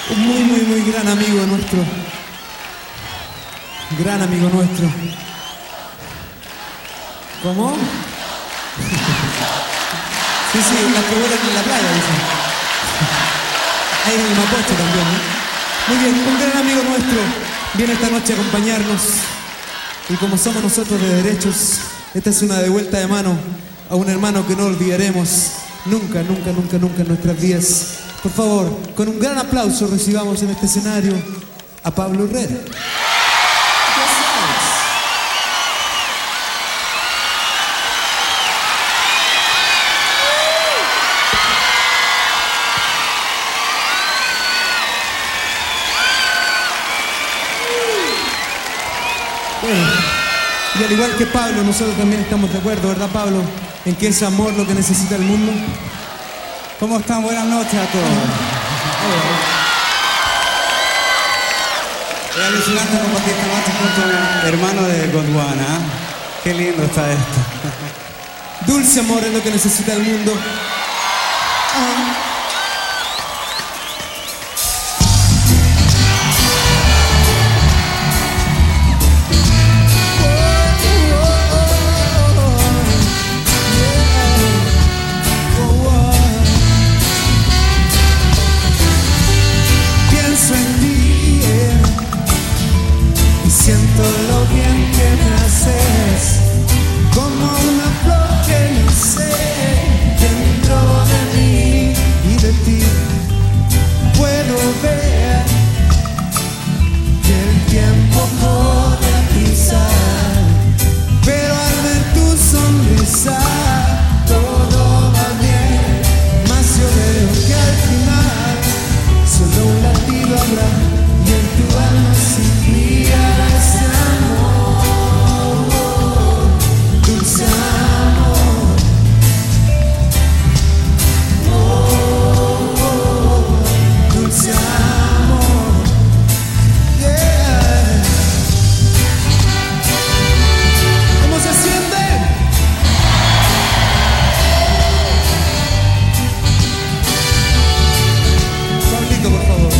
Un muy gran amigo nuestro. Gran amigo nuestro. ¿Cómo? Sí, las que vuelan en la playa, dicen. Ahí en el Mapocho también, ¿no? Muy bien, un gran amigo nuestro viene esta noche a acompañarnos. Y como somos nosotros de derechos, esta es una devuelta de mano a un hermano que no olvidaremos nunca en nuestras vidas. Por favor, con un gran aplauso recibamos en este escenario a Pablo Herrera. Bueno, y al igual que Pablo, nosotros también estamos de acuerdo, ¿verdad, Pablo? En que es amor lo que necesita el mundo. ¿Cómo están? Buenas noches a todos. Es alucinante compartir esta noche junto a mi hermano de Gondwana. Qué lindo está esto. Dulce amor es lo que necesita el mundo. Siento lo bien que me haces, como una flor que nace dentro de mí y de ti. Puedo ver que el tiempo corre a prisa, pero al ver tu sonrisa todo va bien. Mas yo veo que al final solo un latido habrá y en tu alma sin fría. Pablito, por favor.